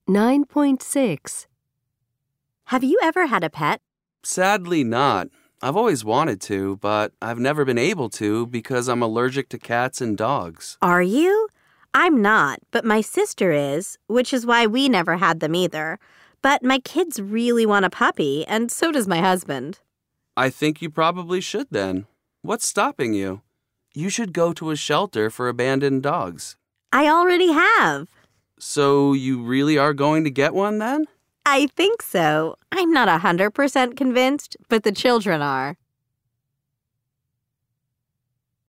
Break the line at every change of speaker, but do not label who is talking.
9.6.
Have you ever had a pet?
Sadly not. I've always wanted to, but I've never been able to because I'm allergic to cats and dogs.
Are you? I'm not, but my sister is, which is why we never had them either. But my kids really want a puppy, and so does my husband.
I think you probably should then. What's stopping you? You should go to a shelter for abandoned dogs.
I already have.
So you really are going to get one then?
I think so. I'm not 100% convinced, but the children are.